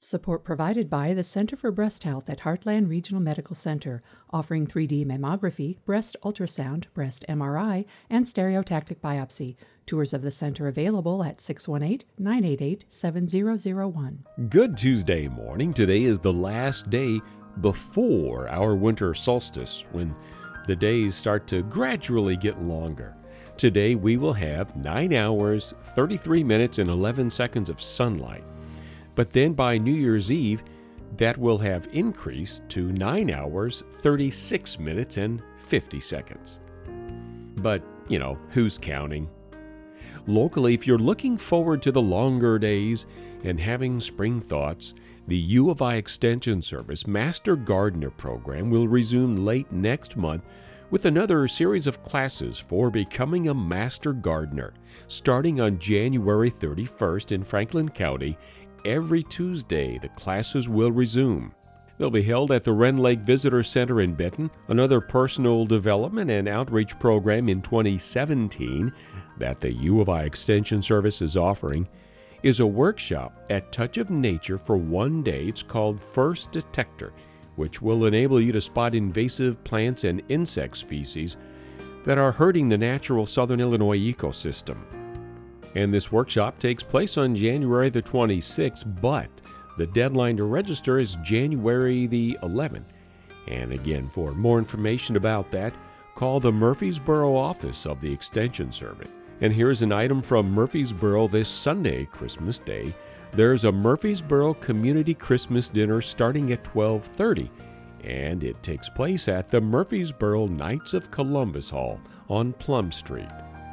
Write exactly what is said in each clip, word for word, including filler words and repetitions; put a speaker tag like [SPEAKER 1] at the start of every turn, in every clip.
[SPEAKER 1] Support provided by the Center for Breast Health at Heartland Regional Medical Center, offering three D mammography, breast ultrasound, breast M R I, and stereotactic biopsy. Tours of the center available at six one eight, nine eight eight, seven zero zero one.
[SPEAKER 2] Good Tuesday morning. Today is the last day before our winter solstice, when the days start to gradually get longer. Today we will have nine hours, thirty-three minutes, and eleven seconds of sunlight. But then by New Year's Eve, that will have increased to nine hours, thirty-six minutes, and fifty seconds. But, you know, who's counting? Locally, if you're looking forward to the longer days and having spring thoughts, the U of I Extension Service Master Gardener program will resume late next month with another series of classes for becoming a Master Gardener, starting on January thirty-first in Franklin County. Every Tuesday, the classes will resume. They'll be held at the Wren Lake Visitor Center in Benton. Another personal development and outreach program in twenty seventeen that the U of I Extension Service is offering is a workshop at Touch of Nature for one day. It's called First Detector, which will enable you to spot invasive plants and insect species that are hurting the natural Southern Illinois ecosystem. And this workshop takes place on January the twenty-sixth, but the deadline to register is January the eleventh. And again, for more information about that, call the Murfreesboro office of the Extension Service. And here's an item from Murfreesboro this Sunday, Christmas Day. There's a Murfreesboro Community Christmas Dinner starting at twelve thirty, and it takes place at the Murfreesboro Knights of Columbus Hall on Plum Street.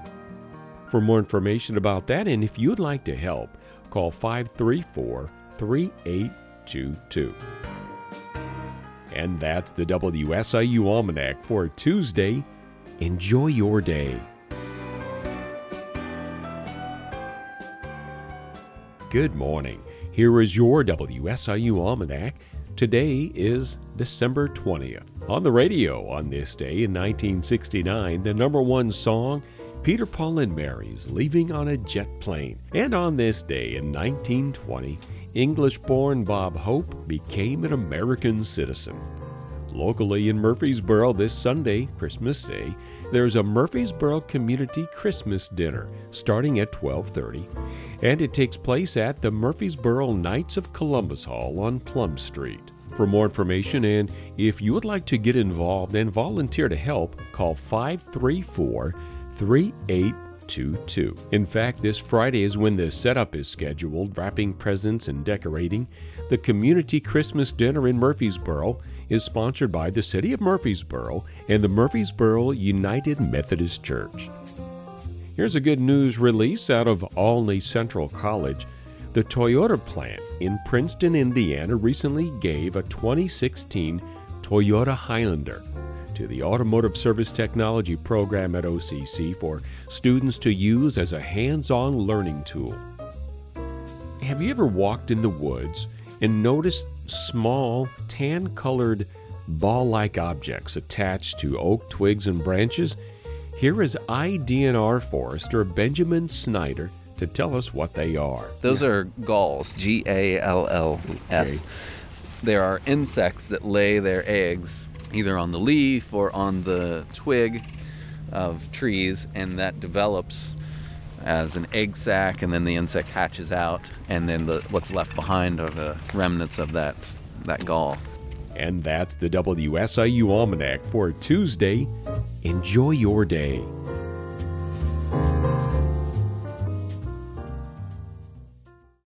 [SPEAKER 2] For more information about that, and if you'd like to help, call five three four, three eight two two. And that's the W S I U Almanac for Tuesday. Enjoy your day. Good morning. Here is your W S I U Almanac. Today is December twentieth. On the radio on this day in nineteen sixty-nine, the number one song, Peter, Paul, and Mary's Leaving on a Jet Plane. And on this day in nineteen twenty, English-born Bob Hope became an American citizen. Locally in Murfreesboro this Sunday, Christmas Day, there's a Murfreesboro Community Christmas Dinner starting at twelve thirty, and it takes place at the Murfreesboro Knights of Columbus Hall on Plum Street. For more information, and if you would like to get involved and volunteer to help, call five three four, three eight two two. In fact, this Friday is when the setup is scheduled, wrapping presents and decorating. The Community Christmas Dinner in Murfreesboro is sponsored by the City of Murfreesboro and the Murfreesboro United Methodist Church. Here's a good news release out of Olney Central College. The Toyota plant in Princeton, Indiana recently gave a twenty sixteen Toyota Highlander to the Automotive Service Technology program at O C C for students to use as a hands-on learning tool. Have you ever walked in the woods and noticed small, tan-colored, ball-like objects attached to oak twigs and branches? Here is I D N R forester Benjamin Snyder to tell us what they are.
[SPEAKER 3] Those are galls, G A L L S. Okay. There are insects that lay their eggs either on the leaf or on the twig of trees, and that develops as an egg sac, and then the insect hatches out, and then the, what's left behind are the remnants of that, that gall.
[SPEAKER 2] And that's the W S I U Almanac for Tuesday. Enjoy your day.